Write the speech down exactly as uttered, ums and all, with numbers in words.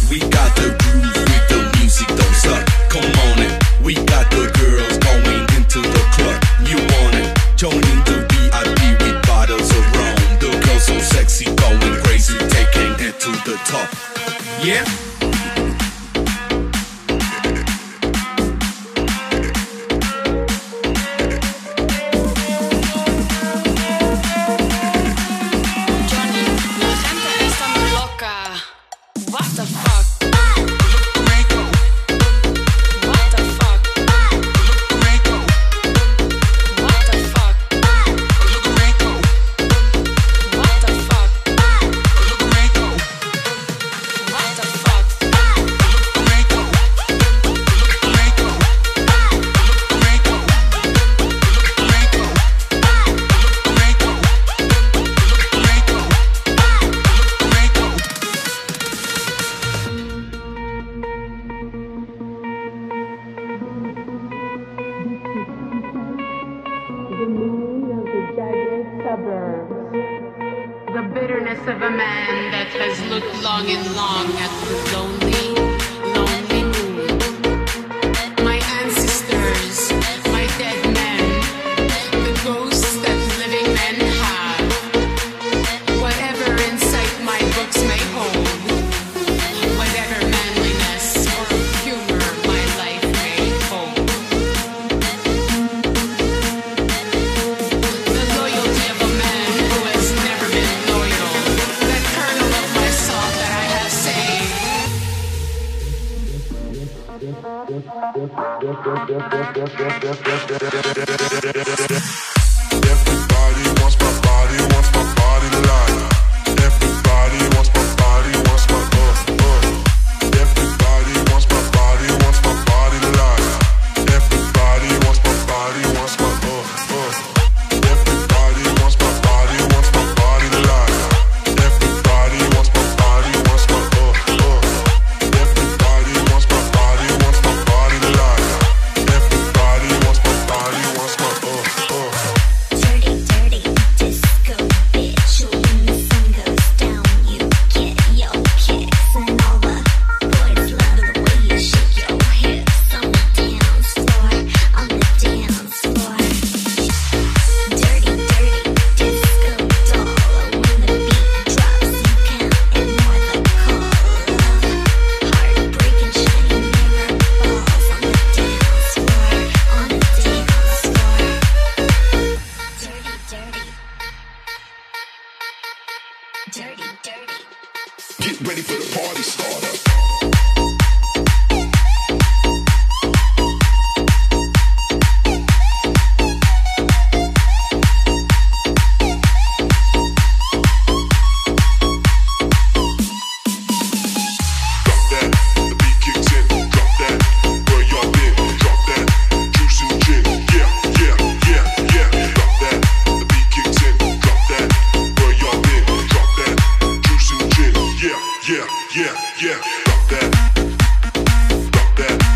We got the groove with the music, don't suck. Come on in. We got the girls going into the club. You want it? Joining the V I P with bottles of rum. The girls so sexy, going crazy, taking it to the top. Yeah. Yeah, yeah, drop that, drop that.